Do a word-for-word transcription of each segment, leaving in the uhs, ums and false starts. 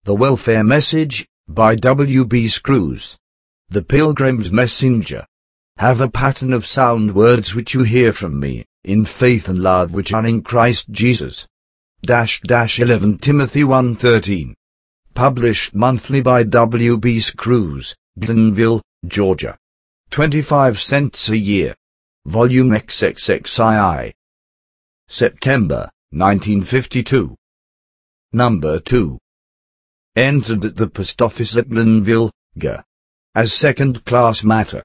The Welfare Message, by W B Screws. The Pilgrim's Messenger. Have a pattern of sound words which you hear from me, in faith and love which are in Christ Jesus. Dash dash eleven Timothy one thirteen. Published monthly by W B Screws, Glenville, Georgia. twenty-five cents a year. Volume triple X. September, nineteen fifty-two. Number two. Entered at the post office at Glenville, G. as second-class matter.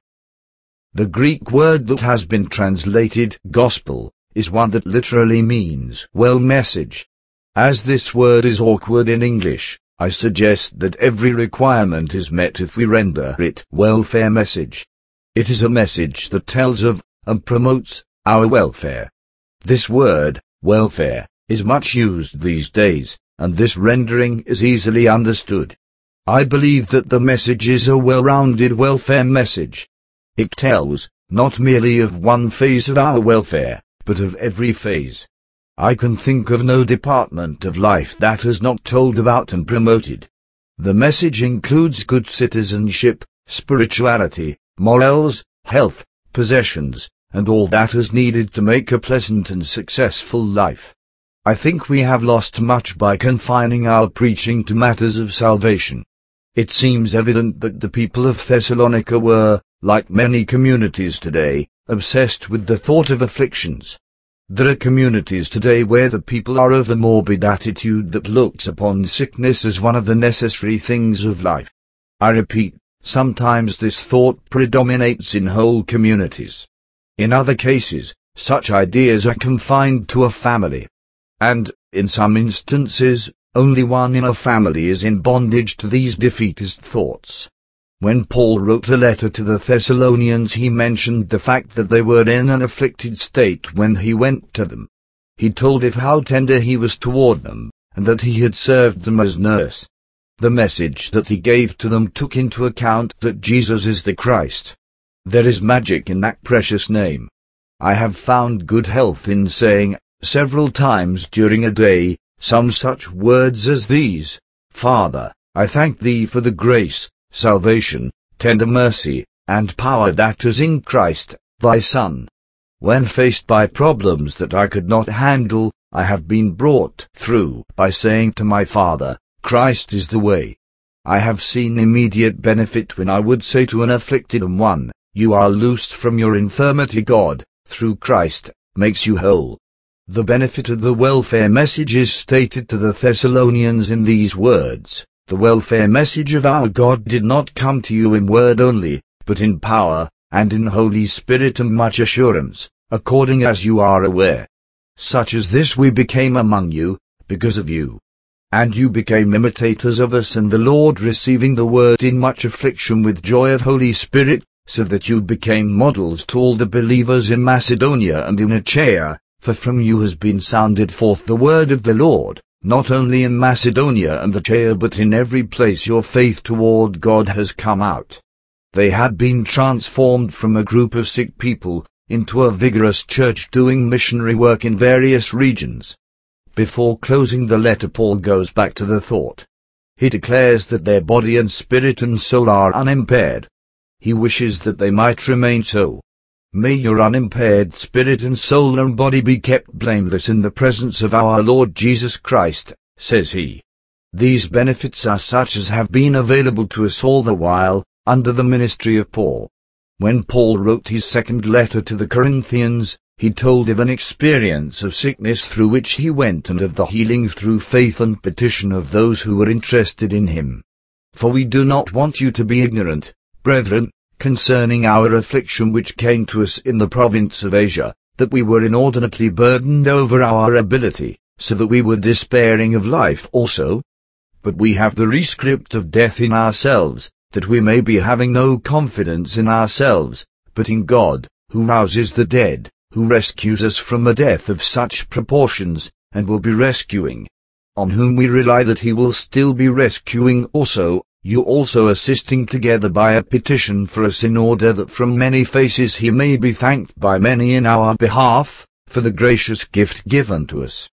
The Greek word that has been translated gospel is one that literally means well message. As this word is awkward in English, I suggest that every requirement is met if we render it welfare message. It is a message that tells of and promotes our welfare. This word, welfare, is much used these days, and this rendering is easily understood. I believe that the message is a well-rounded welfare message. It tells, not merely of one phase of our welfare, but of every phase. I can think of no department of life that is not told about and promoted. The message includes good citizenship, spirituality, morals, health, possessions, and all that is needed to make a pleasant and successful life. I think we have lost much by confining our preaching to matters of salvation. It seems evident that the people of Thessalonica were, like many communities today, obsessed with the thought of afflictions. There are communities today where the people are of a morbid attitude that looks upon sickness as one of the necessary things of life. I repeat, sometimes this thought predominates in whole communities. In other cases, such ideas are confined to a family. And, in some instances, only one in a family is in bondage to these defeatist thoughts. When Paul wrote a letter to the Thessalonians, he mentioned the fact that they were in an afflicted state when he went to them. He told of how tender he was toward them, and that he had served them as nurse. The message that he gave to them took into account that Jesus is the Christ. There is magic in that precious name. I have found good health in saying, several times during a day, some such words as these: Father, I thank thee for the grace, salvation, tender mercy, and power that is in Christ, thy Son. When faced by problems that I could not handle, I have been brought through by saying to my Father, Christ is the way. I have seen immediate benefit when I would say to an afflicted one, you are loosed from your infirmity. God, through Christ, makes you whole. The benefit of the welfare message is stated to the Thessalonians in these words: the welfare message of our God did not come to you in word only, but in power, and in Holy Spirit and much assurance, according as you are aware. Such as this we became among you, because of you. And you became imitators of us and the Lord, receiving the word in much affliction with joy of Holy Spirit, so that you became models to all the believers in Macedonia and in Achaia. For from you has been sounded forth the word of the Lord, not only in Macedonia and Achaia but in every place your faith toward God has come out. They had been transformed from a group of sick people, into a vigorous church doing missionary work in various regions. Before closing the letter, Paul goes back to the thought. He declares that their body and spirit and soul are unimpaired. He wishes that they might remain so. May your unimpaired spirit and soul and body be kept blameless in the presence of our Lord Jesus Christ, says he. These benefits are such as have been available to us all the while, under the ministry of Paul. When Paul wrote his second letter to the Corinthians, he told of an experience of sickness through which he went and of the healing through faith and petition of those who were interested in him. For we do not want you to be ignorant, brethren, concerning our affliction which came to us in the province of Asia, that we were inordinately burdened over our ability, so that we were despairing of life also. But we have the rescript of death in ourselves, that we may be having no confidence in ourselves, but in God, who rouses the dead, who rescues us from a death of such proportions, and will be rescuing, on whom we rely that he will still be rescuing also, you also assisting together by a petition for us, in order that from many faces he may be thanked by many in our behalf, for the gracious gift given to us.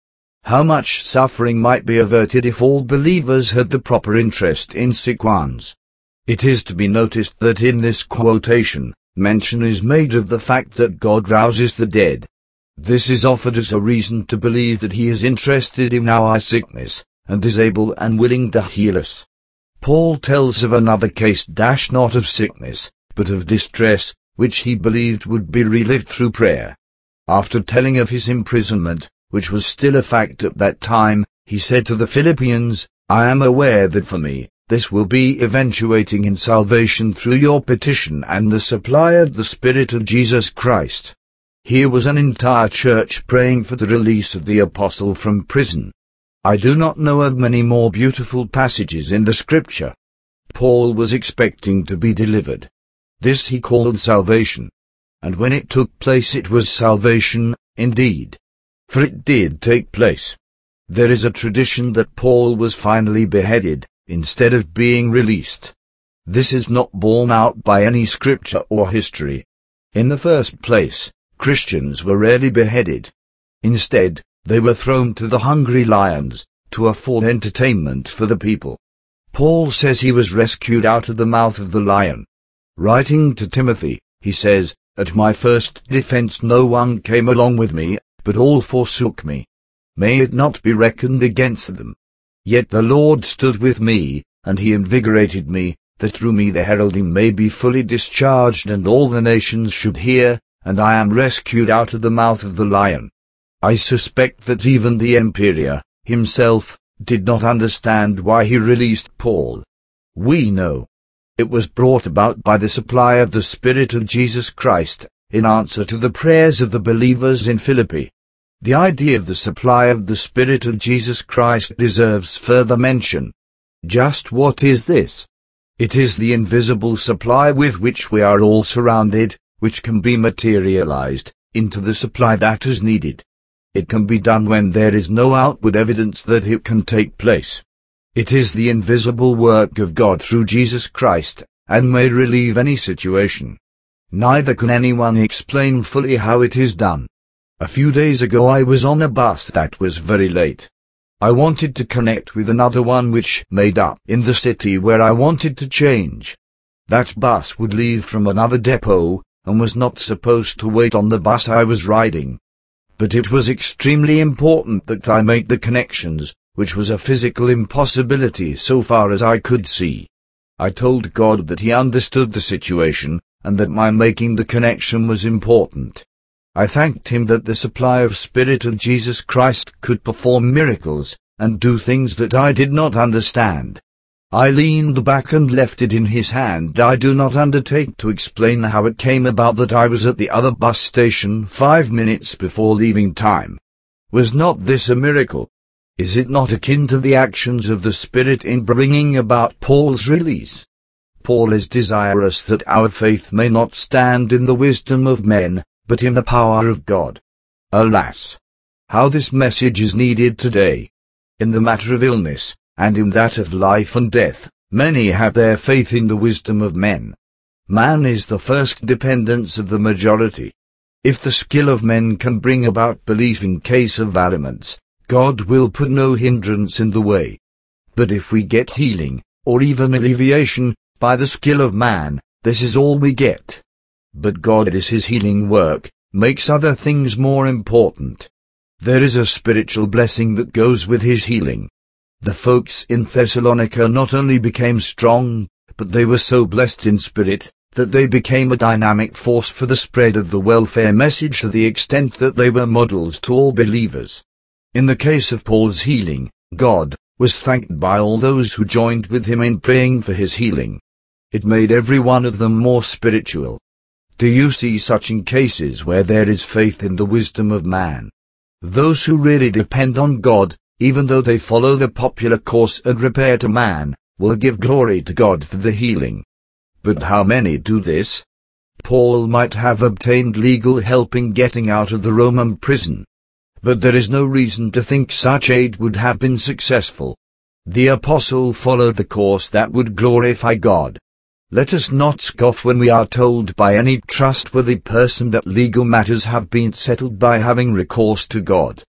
How much suffering might be averted if all believers had the proper interest in sick ones. It is to be noticed that in this quotation, mention is made of the fact that God rouses the dead. This is offered as a reason to believe that he is interested in our sickness, and is able and willing to heal us. Paul tells of another case dash not of sickness, but of distress, which he believed would be relived through prayer. After telling of his imprisonment, which was still a fact at that time, he said to the Philippians, I am aware that for me, this will be eventuating in salvation through your petition and the supply of the Spirit of Jesus Christ. Here was an entire church praying for the release of the apostle from prison. I do not know of many more beautiful passages in the Scripture. Paul was expecting to be delivered. This he called salvation. And when it took place it was salvation, indeed. For it did take place. There is a tradition that Paul was finally beheaded, instead of being released. This is not borne out by any scripture or history. In the first place, Christians were rarely beheaded. Instead, they were thrown to the hungry lions, to afford entertainment for the people. Paul says he was rescued out of the mouth of the lion. Writing to Timothy, he says, At my first defense no one came along with me, but all forsook me. May it not be reckoned against them. Yet the Lord stood with me, and he invigorated me, that through me the heralding may be fully discharged and all the nations should hear, and I am rescued out of the mouth of the lion. I suspect that even the emperor, himself, did not understand why he released Paul. We know. It was brought about by the supply of the Spirit of Jesus Christ, in answer to the prayers of the believers in Philippi. The idea of the supply of the Spirit of Jesus Christ deserves further mention. Just what is this? It is the invisible supply with which we are all surrounded, which can be materialized into the supply that is needed. It can be done when there is no outward evidence that it can take place. It is the invisible work of God through Jesus Christ, and may relieve any situation. Neither can anyone explain fully how it is done. A few days ago I was on a bus that was very late. I wanted to connect with another one which made up in the city where I wanted to change. That bus would leave from another depot, and was not supposed to wait on the bus I was riding. But it was extremely important that I make the connections, which was a physical impossibility so far as I could see. I told God that he understood the situation, and that my making the connection was important. I thanked him that the supply of Spirit of Jesus Christ could perform miracles, and do things that I did not understand. I leaned back and left it in his hand. I do not undertake to explain how it came about that I was at the other bus station five minutes before leaving time. Was not this a miracle? Is it not akin to the actions of the Spirit in bringing about Paul's release? Paul is desirous that our faith may not stand in the wisdom of men, but in the power of God. Alas! How this message is needed today. In the matter of illness, and in that of life and death, many have their faith in the wisdom of men. Man is the first dependence of the majority. If the skill of men can bring about belief in case of ailments, God will put no hindrance in the way. But if we get healing, or even alleviation, by the skill of man, this is all we get. But God is his healing work, makes other things more important. There is a spiritual blessing that goes with his healing. The folks in Thessalonica not only became strong, but they were so blessed in spirit, that they became a dynamic force for the spread of the welfare message to the extent that they were models to all believers. In the case of Paul's healing, God was thanked by all those who joined with him in praying for his healing. It made every one of them more spiritual. Do you see such in cases where there is faith in the wisdom of man? Those who really depend on God, even though they follow the popular course and repair to man, will give glory to God for the healing. But how many do this? Paul might have obtained legal help in getting out of the Roman prison. But there is no reason to think such aid would have been successful. The apostle followed the course that would glorify God. Let us not scoff when we are told by any trustworthy person that legal matters have been settled by having recourse to God.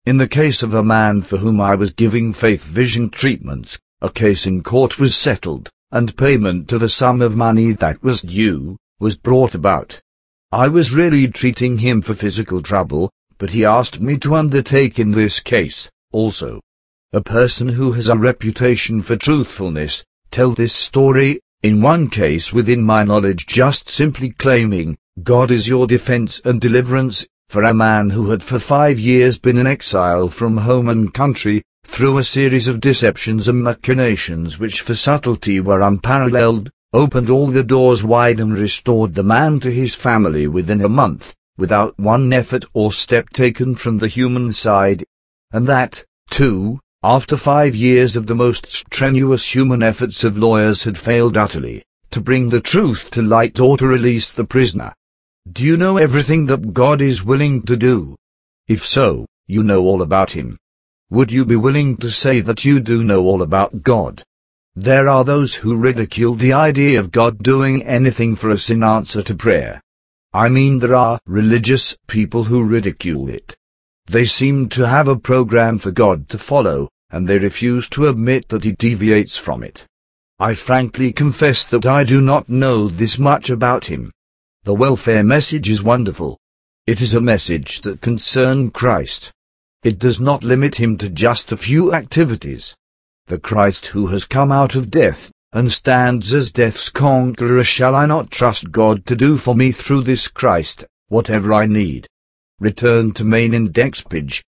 In the case of a man for whom I was giving faith vision treatments, a case in court was settled, and payment of a sum of money that was due was brought about. I was really treating him for physical trouble, but he asked me to undertake in this case, also. A person who has a reputation for truthfulness, tell this story, in one case within my knowledge just simply claiming, God is your defense and deliverance, for a man who had for five years been in exile from home and country, through a series of deceptions and machinations which for subtlety were unparalleled, opened all the doors wide and restored the man to his family within a month, without one effort or step taken from the human side, and that, too, after five years of the most strenuous human efforts of lawyers had failed utterly, to bring the truth to light or to release the prisoner. Do you know everything that God is willing to do? If so, you know all about Him. Would you be willing to say that you do know all about God? There are those who ridicule the idea of God doing anything for us in answer to prayer. I mean, there are religious people who ridicule it. They seem to have a program for God to follow, and they refuse to admit that He deviates from it. I frankly confess that I do not know this much about Him. The welfare message is wonderful. It is a message that concerns Christ. It does not limit Him to just a few activities. The Christ who has come out of death, and stands as death's conqueror, shall I not trust God to do for me through this Christ, whatever I need? Return to main index page,